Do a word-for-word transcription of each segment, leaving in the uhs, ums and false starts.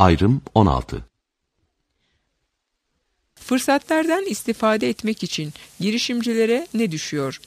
Ayrım on altı. Fırsatlardan istifade etmek için girişimcilere ne düşüyor?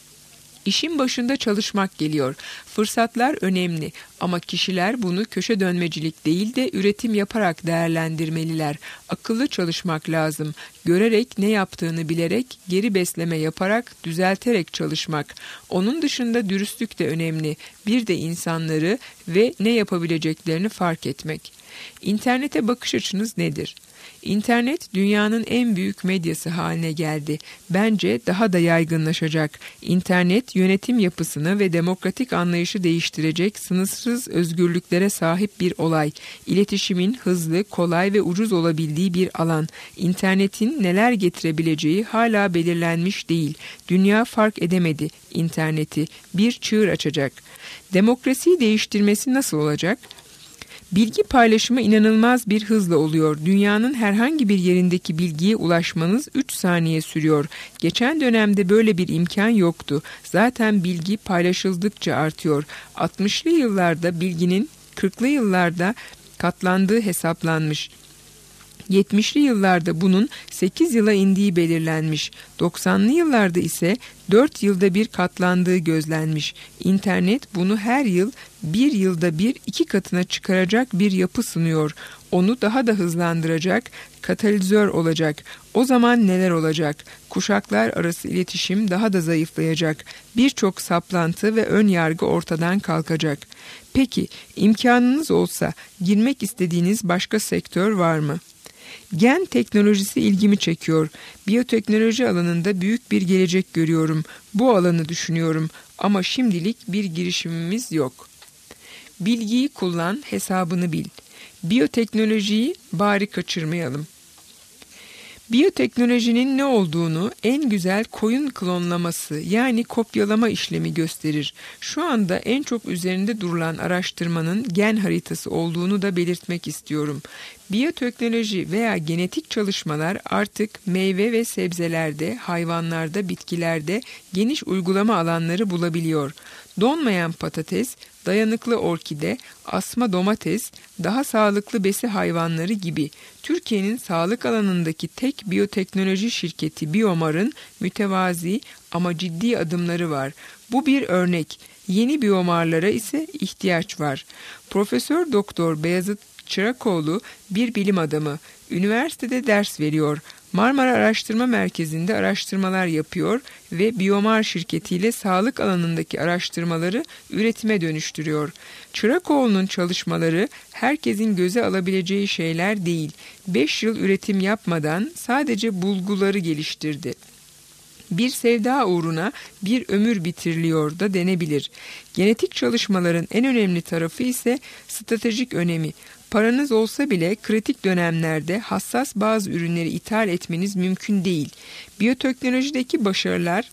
İşin başında çalışmak geliyor. Fırsatlar önemli ama kişiler bunu köşe dönmecilik değil de üretim yaparak değerlendirmeliler. Akıllı çalışmak lazım. Görerek, ne yaptığını bilerek, geri besleme yaparak, düzelterek çalışmak. Onun dışında dürüstlük de önemli. Bir de insanları ve ne yapabileceklerini fark etmek. İnternete bakış açınız nedir? İnternet dünyanın en büyük medyası haline geldi. Bence daha da yaygınlaşacak. İnternet yönetim yapısını ve demokratik anlayışı değiştirecek sınırsız özgürlüklere sahip bir olay. İletişimin hızlı, kolay ve ucuz olabildiği bir alan. İnternetin neler getirebileceği hala belirlenmiş değil. Dünya fark edemedi interneti. Bir çığır açacak. Demokrasiyi değiştirmesi nasıl olacak? Bilgi paylaşımı inanılmaz bir hızla oluyor. Dünyanın herhangi bir yerindeki bilgiye ulaşmanız üç saniye sürüyor. Geçen dönemde böyle bir imkan yoktu. Zaten bilgi paylaşıldıkça artıyor. altmışlı yıllarda bilginin kırklı yıllarda katlandığı hesaplanmış. yetmişli yıllarda bunun sekiz yıla indiği belirlenmiş. doksanlı yıllarda ise dört yılda bir katlandığı gözlenmiş. İnternet bunu her yıl bir yılda bir iki katına çıkaracak bir yapı sunuyor. Onu daha da hızlandıracak, katalizör olacak. O zaman neler olacak? Kuşaklar arası iletişim daha da zayıflayacak. Birçok saplantı ve ön yargı ortadan kalkacak. Peki, imkanınız olsa girmek istediğiniz başka sektör var mı? Gen teknolojisi ilgimi çekiyor. Biyoteknoloji alanında büyük bir gelecek görüyorum. Bu alanı düşünüyorum ama şimdilik bir girişimimiz yok. Bilgiyi kullan, hesabını bil. Biyoteknolojiyi bari kaçırmayalım. Biyoteknolojinin ne olduğunu en güzel koyun klonlaması yani kopyalama işlemi gösterir. Şu anda en çok üzerinde durulan araştırmanın gen haritası olduğunu da belirtmek istiyorum. Biyoteknoloji veya genetik çalışmalar artık meyve ve sebzelerde, hayvanlarda, bitkilerde geniş uygulama alanları bulabiliyor. Donmayan patates, dayanıklı orkide, asma domates, daha sağlıklı besi hayvanları gibi Türkiye'nin sağlık alanındaki tek biyoteknoloji şirketi Biomar'ın mütevazi ama ciddi adımları var. Bu bir örnek. Yeni biyomarlara ise ihtiyaç var. Profesör Doktor Beyazıt Çırakoğlu bir bilim adamı. Üniversitede ders veriyor. Marmara Araştırma Merkezi'nde araştırmalar yapıyor ve Biomar şirketiyle sağlık alanındaki araştırmaları üretime dönüştürüyor. Çırakoğlu'nun çalışmaları herkesin göze alabileceği şeyler değil. beş yıl üretim yapmadan sadece bulguları geliştirdi. Bir sevda uğruna bir ömür bitiriliyor da denebilir. Genetik çalışmaların en önemli tarafı ise stratejik önemi. Paranız olsa bile kritik dönemlerde hassas bazı ürünleri ithal etmeniz mümkün değil. Biyoteknolojideki başarılar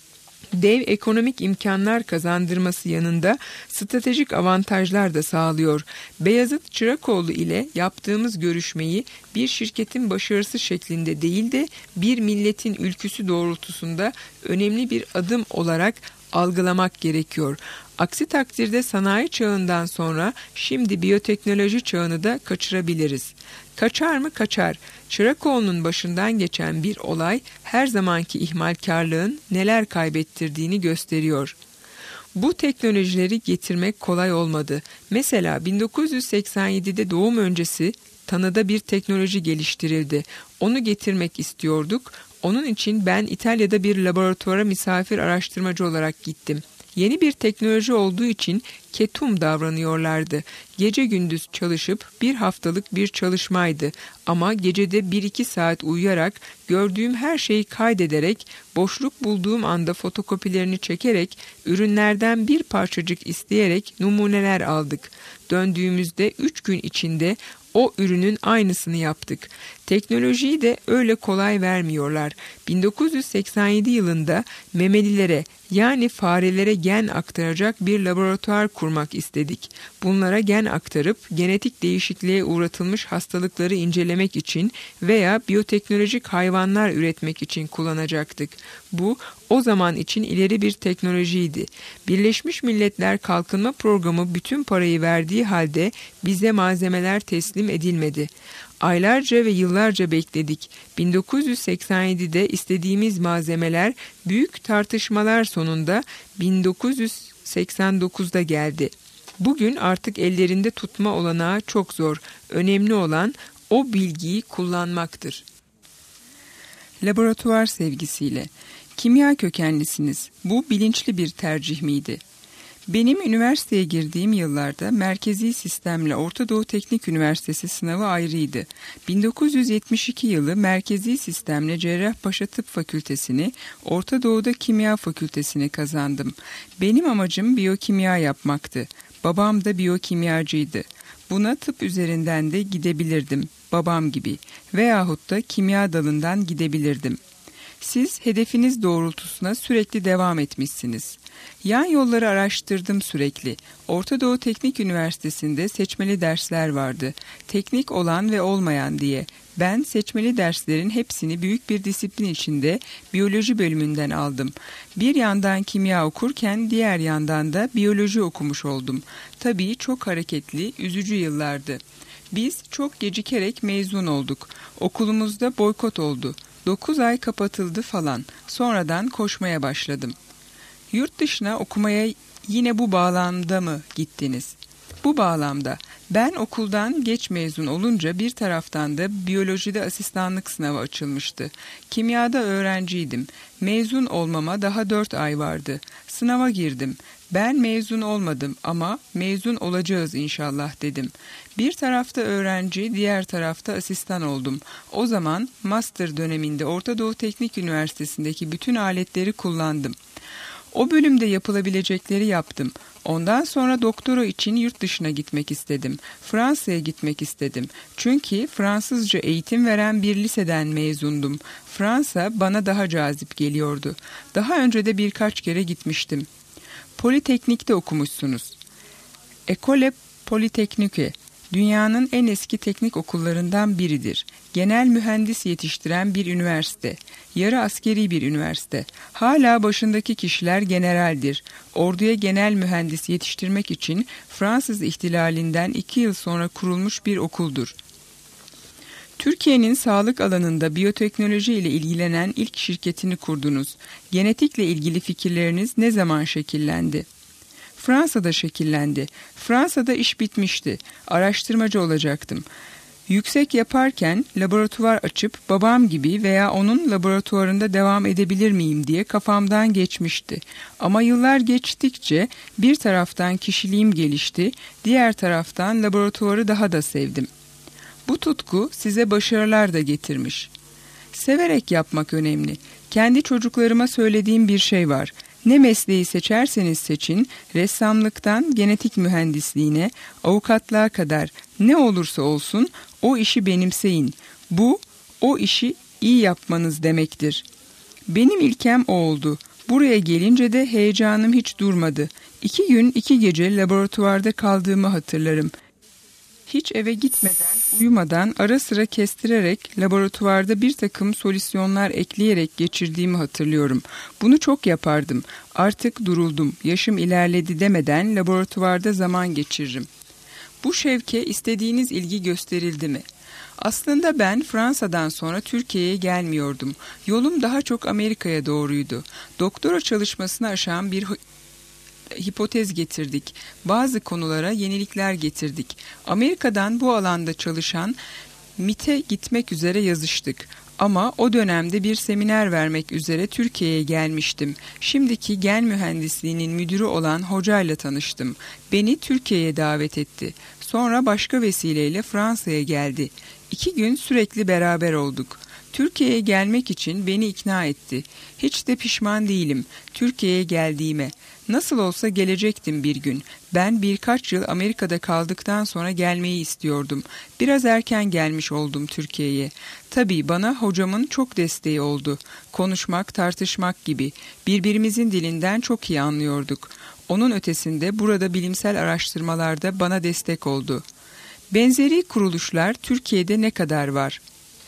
dev ekonomik imkanlar kazandırması yanında stratejik avantajlar da sağlıyor. Beyazıt Çırakoğlu ile yaptığımız görüşmeyi bir şirketin başarısı şeklinde değil de bir milletin ülküsü doğrultusunda önemli bir adım olarak algılamak gerekiyor. Aksi takdirde sanayi çağından sonra şimdi biyoteknoloji çağını da kaçırabiliriz. Kaçar mı? Kaçar. Çırakoğlu'nun başından geçen bir olay her zamanki ihmalkarlığın neler kaybettirdiğini gösteriyor. Bu teknolojileri getirmek kolay olmadı. Mesela bin dokuz yüz seksen yedide doğum öncesi tanıda bir teknoloji geliştirildi. Onu getirmek istiyorduk. Onun için ben İtalya'da bir laboratuvara misafir araştırmacı olarak gittim. Yeni bir teknoloji olduğu için ketum davranıyorlardı. Gece gündüz çalışıp bir haftalık bir çalışmaydı. Ama gecede bir iki saat uyuyarak, gördüğüm her şeyi kaydederek, boşluk bulduğum anda fotokopilerini çekerek, ürünlerden bir parçacık isteyerek numuneler aldık. Döndüğümüzde üç gün içinde o ürünün aynısını yaptık. Teknolojiyi de öyle kolay vermiyorlar. bin dokuz yüz seksen yedi yılında memelilere yani farelere gen aktaracak bir laboratuvar kurmak istedik. Bunlara gen aktarıp genetik değişikliğe uğratılmış hastalıkları incelemek için veya biyoteknolojik hayvanlar üretmek için kullanacaktık. Bu o zaman için ileri bir teknolojiydi. Birleşmiş Milletler Kalkınma Programı bütün parayı verdiği halde bize malzemeler teslim edilmedi. Aylarca ve yıllarca bekledik. bin dokuz yüz seksen yedide istediğimiz malzemeler büyük tartışmalar sonunda bin dokuz yüz seksen dokuzda geldi. Bugün artık ellerinde tutma olanağı çok zor. Önemli olan o bilgiyi kullanmaktır. Laboratuvar sevgisiyle. Kimya kökenlisiniz. Bu bilinçli bir tercih miydi? Benim üniversiteye girdiğim yıllarda merkezi sistemle Orta Doğu Teknik Üniversitesi sınavı ayrıydı. bin dokuz yüz yetmiş iki yılı merkezi sistemle Cerrahpaşa Tıp Fakültesini, Orta Doğu'da Kimya Fakültesini kazandım. Benim amacım biyokimya yapmaktı. Babam da biyokimyacıydı. Buna tıp üzerinden de gidebilirdim, babam gibi, veyahut da kimya dalından gidebilirdim. Siz hedefiniz doğrultusuna sürekli devam etmişsiniz. Yan yolları araştırdım sürekli. Orta Doğu Teknik Üniversitesi'nde seçmeli dersler vardı. Teknik olan ve olmayan diye. Ben seçmeli derslerin hepsini büyük bir disiplin içinde biyoloji bölümünden aldım. Bir yandan kimya okurken diğer yandan da biyoloji okumuş oldum. Tabii çok hareketli, üzücü yıllardı. Biz çok gecikerek mezun olduk. Okulumuzda boykot oldu. Dokuz ay kapatıldı falan. Sonradan koşmaya başladım. Yurt dışına okumaya yine bu bağlamda mı gittiniz? Bu bağlamda. Ben okuldan geç mezun olunca bir taraftan da biyolojide asistanlık sınavı açılmıştı. Kimyada öğrenciydim. Mezun olmama daha dört ay vardı. Sınava girdim. Ben mezun olmadım ama mezun olacağız inşallah dedim. Bir tarafta öğrenci, diğer tarafta asistan oldum. O zaman master döneminde Orta Doğu Teknik Üniversitesi'ndeki bütün aletleri kullandım. O bölümde yapılabilecekleri yaptım. Ondan sonra doktora için yurt dışına gitmek istedim. Fransa'ya gitmek istedim. Çünkü Fransızca eğitim veren bir liseden mezundum. Fransa bana daha cazip geliyordu. Daha önce de birkaç kere gitmiştim. Politeknik'te okumuşsunuz. École Polytechnique, dünyanın en eski teknik okullarından biridir. Genel mühendis yetiştiren bir üniversite. Yarı askeri bir üniversite. Hala başındaki kişiler generaldir. Orduya genel mühendis yetiştirmek için Fransız ihtilalinden iki yıl sonra kurulmuş bir okuldur. Türkiye'nin sağlık alanında biyoteknoloji ile ilgilenen ilk şirketini kurdunuz. Genetikle ilgili fikirleriniz ne zaman şekillendi? Fransa'da şekillendi. Fransa'da iş bitmişti. Araştırmacı olacaktım. Yüksek yaparken laboratuvar açıp babam gibi veya onun laboratuvarında devam edebilir miyim diye kafamdan geçmişti. Ama yıllar geçtikçe bir taraftan kişiliğim gelişti, diğer taraftan laboratuvarı daha da sevdim. Bu tutku size başarılar da getirmiş. Severek yapmak önemli. Kendi çocuklarıma söylediğim bir şey var. Ne mesleği seçerseniz seçin, ressamlıktan genetik mühendisliğine, avukatlığa kadar ne olursa olsun o işi benimseyin. Bu, o işi iyi yapmanız demektir. Benim ilkem o oldu. Buraya gelince de heyecanım hiç durmadı. İki gün iki gece laboratuvarda kaldığımı hatırlarım. Hiç eve gitmeden, uyumadan ara sıra kestirerek laboratuvarda bir takım solüsyonlar ekleyerek geçirdiğimi hatırlıyorum. Bunu çok yapardım. Artık duruldum, yaşım ilerledi demeden laboratuvarda zaman geçiririm. Bu şevke istediğiniz ilgi gösterildi mi? Aslında ben Fransa'dan sonra Türkiye'ye gelmiyordum. Yolum daha çok Amerika'ya doğruydu. Doktora çalışmasını aşan bir hipotez getirdik. Bazı konulara yenilikler getirdik. Amerika'dan bu alanda çalışan M İ T'e gitmek üzere yazıştık. Ama o dönemde bir seminer vermek üzere Türkiye'ye gelmiştim. Şimdiki gen mühendisliğinin müdürü olan hocayla tanıştım. Beni Türkiye'ye davet etti. Sonra başka vesileyle Fransa'ya geldi. İki gün sürekli beraber olduk. Türkiye'ye gelmek için beni ikna etti. Hiç de pişman değilim Türkiye'ye geldiğime. Nasıl olsa gelecektim bir gün. Ben birkaç yıl Amerika'da kaldıktan sonra gelmeyi istiyordum. Biraz erken gelmiş oldum Türkiye'ye. Tabii bana hocamın çok desteği oldu. Konuşmak, tartışmak gibi. Birbirimizin dilinden çok iyi anlıyorduk. Onun ötesinde burada bilimsel araştırmalarda bana destek oldu. Benzeri kuruluşlar Türkiye'de ne kadar var?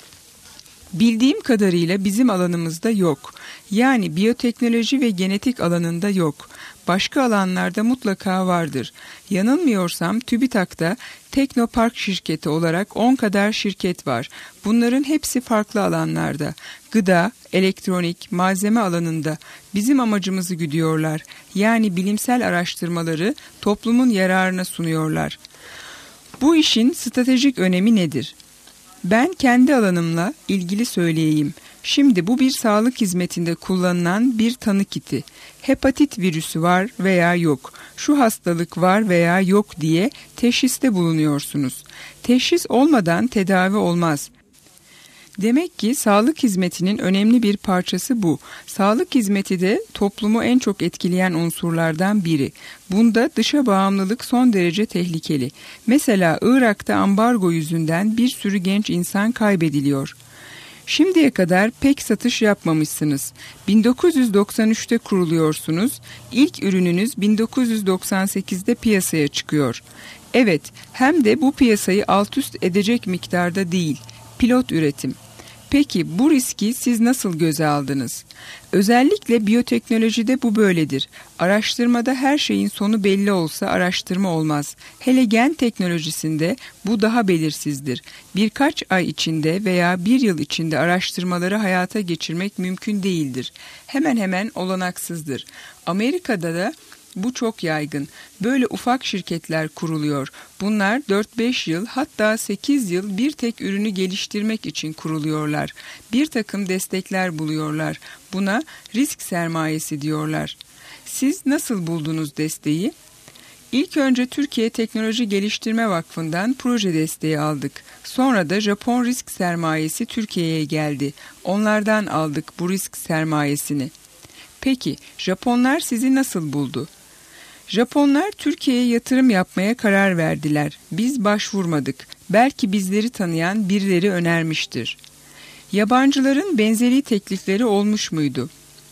Bildiğim kadarıyla bizim alanımızda yok. Yani biyoteknoloji ve genetik alanında yok. Başka alanlarda mutlaka vardır. Yanılmıyorsam TÜBİTAK'ta Teknopark şirketi olarak on kadar şirket var. Bunların hepsi farklı alanlarda. Gıda, elektronik, malzeme alanında bizim amacımızı güdüyorlar. Yani bilimsel araştırmaları toplumun yararına sunuyorlar. Bu işin stratejik önemi nedir? Ben kendi alanımla ilgili söyleyeyim. Şimdi bu bir sağlık hizmetinde kullanılan bir tanı kiti. Hepatit virüsü var veya yok, şu hastalık var veya yok diye teşhiste bulunuyorsunuz. Teşhis olmadan tedavi olmaz. Demek ki sağlık hizmetinin önemli bir parçası bu. Sağlık hizmeti de toplumu en çok etkileyen unsurlardan biri. Bunda dışa bağımlılık son derece tehlikeli. Mesela Irak'ta ambargo yüzünden bir sürü genç insan kaybediliyor. Şimdiye kadar pek satış yapmamışsınız. bin dokuz yüz doksan üçte kuruluyorsunuz. İlk ürününüz bin dokuz yüz doksan sekizde piyasaya çıkıyor. Evet, hem de bu piyasayı alt üst edecek miktarda değil. Pilot üretim. Peki bu riski siz nasıl göze aldınız? Özellikle biyoteknolojide bu böyledir. Araştırmada her şeyin sonu belli olsa araştırma olmaz. Hele gen teknolojisinde bu daha belirsizdir. Birkaç ay içinde veya bir yıl içinde araştırmaları hayata geçirmek mümkün değildir. Hemen hemen olanaksızdır. Amerika'da da bu çok yaygın. Böyle ufak şirketler kuruluyor. Bunlar dört beş yıl hatta sekiz yıl bir tek ürünü geliştirmek için kuruluyorlar. Bir takım destekler buluyorlar. Buna risk sermayesi diyorlar. Siz nasıl buldunuz desteği? İlk önce Türkiye Teknoloji Geliştirme Vakfı'ndan proje desteği aldık. Sonra da Japon risk sermayesi Türkiye'ye geldi. Onlardan aldık bu risk sermayesini. Peki Japonlar sizi nasıl buldu? Japonlar Türkiye'ye yatırım yapmaya karar verdiler. Biz başvurmadık. Belki bizleri tanıyan birileri önermiştir. Yabancıların benzeri teklifleri olmuş muydu?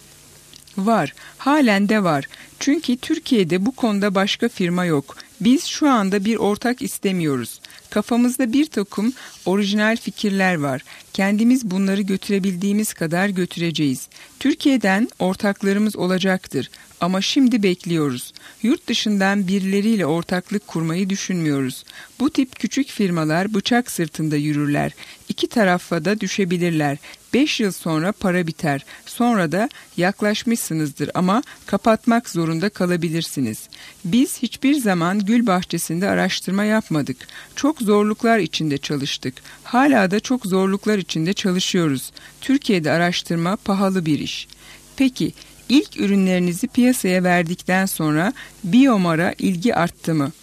Var, halen de var. Çünkü Türkiye'de bu konuda başka firma yok. Biz şu anda bir ortak istemiyoruz. Kafamızda bir takım orijinal fikirler var. Kendimiz bunları götürebildiğimiz kadar götüreceğiz. Türkiye'den ortaklarımız olacaktır. Ama şimdi bekliyoruz. Yurt dışından birileriyle ortaklık kurmayı düşünmüyoruz. Bu tip küçük firmalar bıçak sırtında yürürler. İki tarafa da düşebilirler. Beş yıl sonra para biter. Sonra da yaklaşmışsınızdır ama kapatmak zorunda kalabilirsiniz. Biz hiçbir zaman gül bahçesinde araştırma yapmadık. Çok zorluklar içinde çalıştık. Hala da çok zorluklar içinde çalışıyoruz. Türkiye'de araştırma pahalı bir iş. Peki, İlk ürünlerinizi piyasaya verdikten sonra Biomar'a ilgi arttı mı?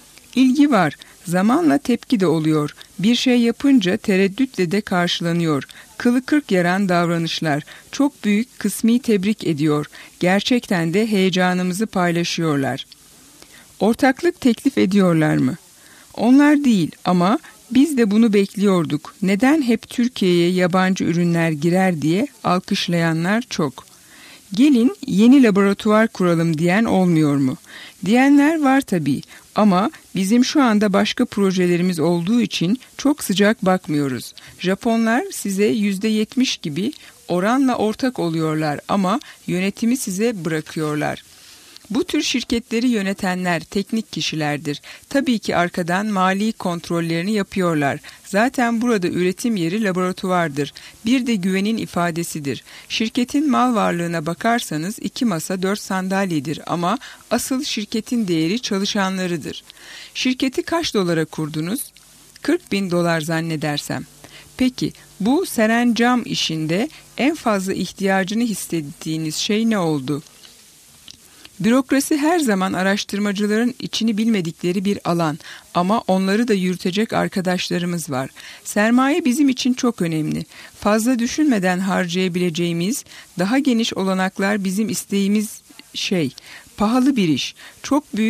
İlgi var. Zamanla tepki de oluyor. Bir şey yapınca tereddütle de karşılanıyor. Kılı kırk yaran davranışlar. Çok büyük kısmi tebrik ediyor. Gerçekten de heyecanımızı paylaşıyorlar. Ortaklık teklif ediyorlar mı? Onlar değil ama biz de bunu bekliyorduk. Neden hep Türkiye'ye yabancı ürünler girer diye alkışlayanlar çok. Gelin yeni laboratuvar kuralım diyen olmuyor mu? Diyenler var tabii ama bizim şu anda başka projelerimiz olduğu için çok sıcak bakmıyoruz. Japonlar size yüzde yetmiş gibi oranla ortak oluyorlar ama yönetimi size bırakıyorlar. Bu tür şirketleri yönetenler teknik kişilerdir. Tabii ki arkadan mali kontrollerini yapıyorlar. Zaten burada üretim yeri laboratuvardır. Bir de güvenin ifadesidir. Şirketin mal varlığına bakarsanız iki masa dört sandalyedir ama asıl şirketin değeri çalışanlarıdır. Şirketi kaç dolara kurdunuz? kırk bin dolar zannedersem. Peki bu serencam işinde en fazla ihtiyacını hissettiğiniz şey ne oldu? Bürokrasi her zaman araştırmacıların içini bilmedikleri bir alan ama onları da yürütecek arkadaşlarımız var. Sermaye bizim için çok önemli. Fazla düşünmeden harcayabileceğimiz daha geniş olanaklar bizim isteğimiz şey. Pahalı bir iş. Çok büyük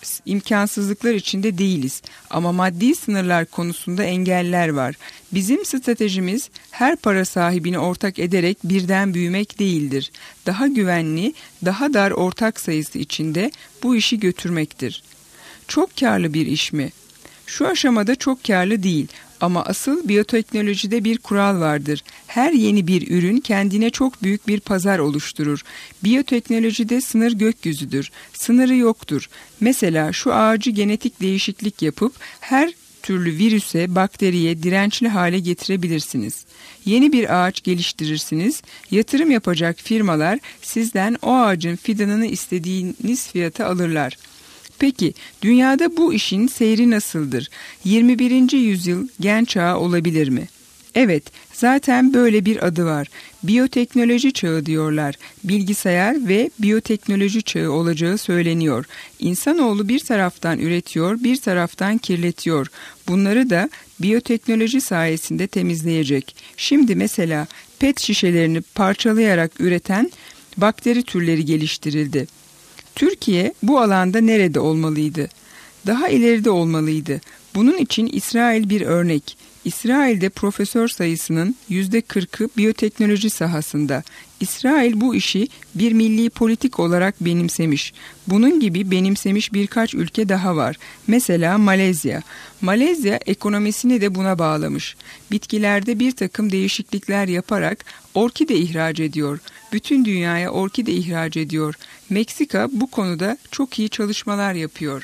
imkansızlıklar içinde değiliz ama maddi sınırlar konusunda engeller var. Bizim stratejimiz her para sahibini ortak ederek birden büyümek değildir. Daha güvenli, daha dar ortak sayısı içinde bu işi götürmektir. Çok karlı bir iş mi? Şu aşamada çok karlı değil. Ama asıl biyoteknolojide bir kural vardır. Her yeni bir ürün kendine çok büyük bir pazar oluşturur. Biyoteknolojide sınır gökyüzüdür. Sınırı yoktur. Mesela şu ağacı genetik değişiklik yapıp her türlü virüse, bakteriye dirençli hale getirebilirsiniz. Yeni bir ağaç geliştirirsiniz. Yatırım yapacak firmalar sizden o ağacın fidanını istediğiniz fiyata alırlar. Peki, dünyada bu işin seyri nasıldır? yirmi birinci yüzyıl gen çağı olabilir mi? Evet, zaten böyle bir adı var. Biyoteknoloji çağı diyorlar. Bilgisayar ve biyoteknoloji çağı olacağı söyleniyor. İnsanoğlu bir taraftan üretiyor, bir taraftan kirletiyor. Bunları da biyoteknoloji sayesinde temizleyecek. Şimdi mesela pet şişelerini parçalayarak üreten bakteri türleri geliştirildi. Türkiye bu alanda nerede olmalıydı? Daha ileride olmalıydı. Bunun için İsrail bir örnek. İsrail'de profesör sayısının yüzde kırkı biyoteknoloji sahasında. İsrail bu işi bir milli politik olarak benimsemiş. Bunun gibi benimsemiş birkaç ülke daha var. Mesela Malezya. Malezya ekonomisini de buna bağlamış. Bitkilerde bir takım değişiklikler yaparak orkide ihraç ediyor. Bütün dünyaya orkide ihraç ediyor. Meksika bu konuda çok iyi çalışmalar yapıyor.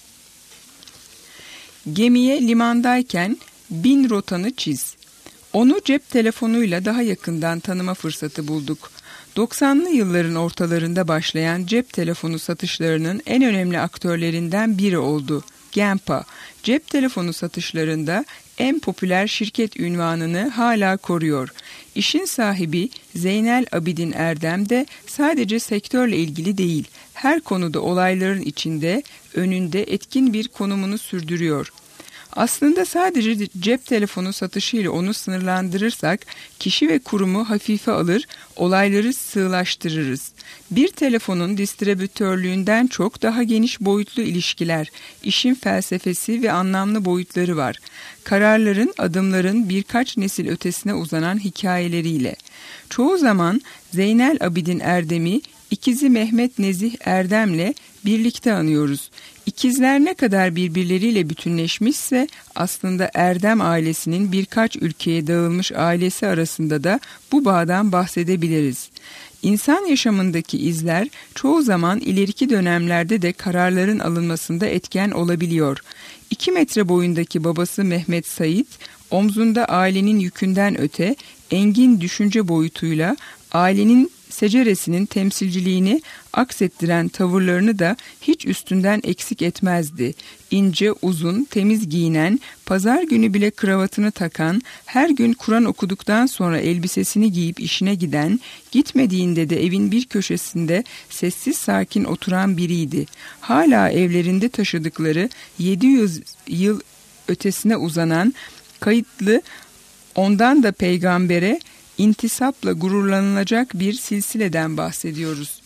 Gemiye limandayken bin rotanı çiz. Onu cep telefonuyla daha yakından tanıma fırsatı bulduk. doksanlı yılların ortalarında başlayan cep telefonu satışlarının en önemli aktörlerinden biri oldu. Gempa, cep telefonu satışlarında en popüler şirket ünvanını hala koruyor. İşin sahibi Zeynel Abidin Erdem de sadece sektörle ilgili değil, her konuda olayların içinde, önünde etkin bir konumunu sürdürüyor. Aslında sadece cep telefonu satışıyla onu sınırlandırırsak kişi ve kurumu hafife alır, olayları sığlaştırırız. Bir telefonun distribütörlüğünden çok daha geniş boyutlu ilişkiler, işin felsefesi ve anlamlı boyutları var. Kararların, adımların birkaç nesil ötesine uzanan hikayeleriyle. Çoğu zaman Zeynel Abidin Erdem'i ikizi Mehmet Nezih Erdem'le birlikte anıyoruz. İkizler ne kadar birbirleriyle bütünleşmişse aslında Erdem ailesinin birkaç ülkeye dağılmış ailesi arasında da bu bağdan bahsedebiliriz. İnsan yaşamındaki izler çoğu zaman ileriki dönemlerde de kararların alınmasında etken olabiliyor. İki metre boyundaki babası Mehmet Said, omzunda ailenin yükünden öte engin düşünce boyutuyla ailenin seceresinin temsilciliğini aksettiren tavırlarını da hiç üstünden eksik etmezdi. İnce, uzun, temiz giyinen, pazar günü bile kravatını takan, her gün Kur'an okuduktan sonra elbisesini giyip işine giden, gitmediğinde de evin bir köşesinde sessiz sakin oturan biriydi. Hala evlerinde taşıdıkları yedi yüz yıl ötesine uzanan, kayıtlı, ondan da peygambere intisapla gururlanılacak bir silsileden bahsediyoruz.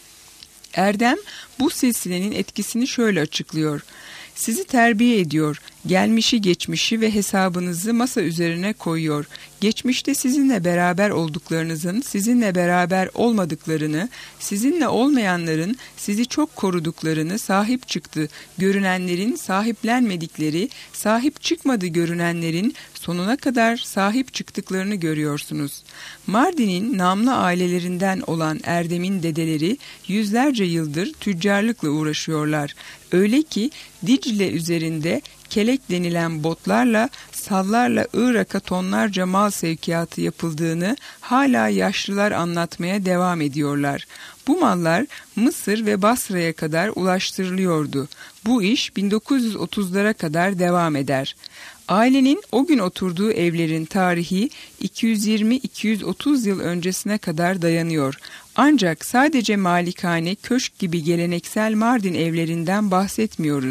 Erdem bu silsilenin etkisini şöyle açıklıyor. Sizi terbiye ediyor, gelmişi geçmişi ve hesabınızı masa üzerine koyuyor. Geçmişte sizinle beraber olduklarınızın sizinle beraber olmadıklarını, sizinle olmayanların sizi çok koruduklarını, sahip çıktı görünenlerin sahiplenmedikleri, sahip çıkmadı görünenlerin sonuna kadar sahip çıktıklarını görüyorsunuz. Mardin'in namlı ailelerinden olan Erdem'in dedeleri yüzlerce yıldır tüccarlıkla uğraşıyorlar. Öyle ki Dicle üzerinde kelek denilen botlarla, sallarla Irak'a tonlarca mal sevkiyatı yapıldığını hala yaşlılar anlatmaya devam ediyorlar. Bu mallar Mısır ve Basra'ya kadar ulaştırılıyordu. Bu iş bin dokuz yüz otuzlara kadar devam eder. Ailenin o gün oturduğu evlerin tarihi iki yüz yirmi iki yüz otuz yıl öncesine kadar dayanıyor. Ancak sadece malikane, köşk gibi geleneksel Mardin evlerinden bahsetmiyoruz.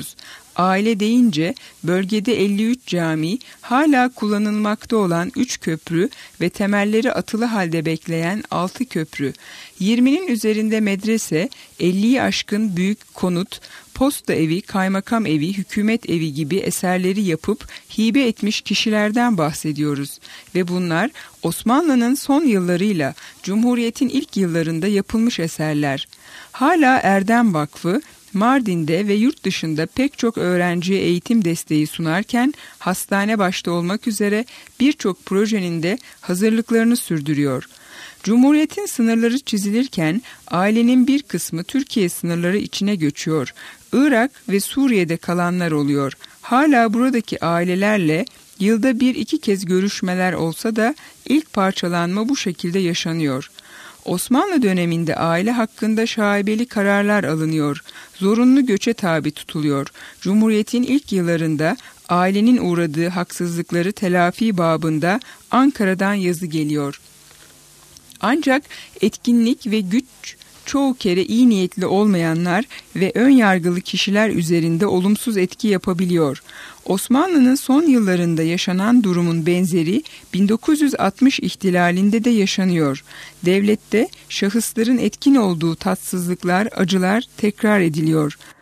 Aile deyince bölgede elli üç cami, hala kullanılmakta olan üç köprü ve temelleri atılı halde bekleyen altı köprü, yirminin üzerinde medrese, elliyi aşkın büyük konut, posta evi, kaymakam evi, hükümet evi gibi eserleri yapıp hibe etmiş kişilerden bahsediyoruz. Ve bunlar Osmanlı'nın son yıllarıyla Cumhuriyet'in ilk yıllarında yapılmış eserler. Hala Erdem Vakfı, Mardin'de ve yurt dışında pek çok öğrenciye eğitim desteği sunarken hastane başta olmak üzere birçok projenin de hazırlıklarını sürdürüyor. Cumhuriyetin sınırları çizilirken ailenin bir kısmı Türkiye sınırları içine göçüyor. Irak ve Suriye'de kalanlar oluyor. Hala buradaki ailelerle yılda bir iki kez görüşmeler olsa da ilk parçalanma bu şekilde yaşanıyor. Osmanlı döneminde aile hakkında şaibeli kararlar alınıyor. Zorunlu göçe tabi tutuluyor. Cumhuriyetin ilk yıllarında ailenin uğradığı haksızlıkları telafi babında Ankara'dan yazı geliyor. Ancak etkinlik ve güç çoğu kere iyi niyetli olmayanlar ve ön yargılı kişiler üzerinde olumsuz etki yapabiliyor. Osmanlı'nın son yıllarında yaşanan durumun benzeri bin dokuz yüz altmış ihtilalinde de yaşanıyor. Devlette şahısların etkin olduğu tatsızlıklar, acılar tekrar ediliyor.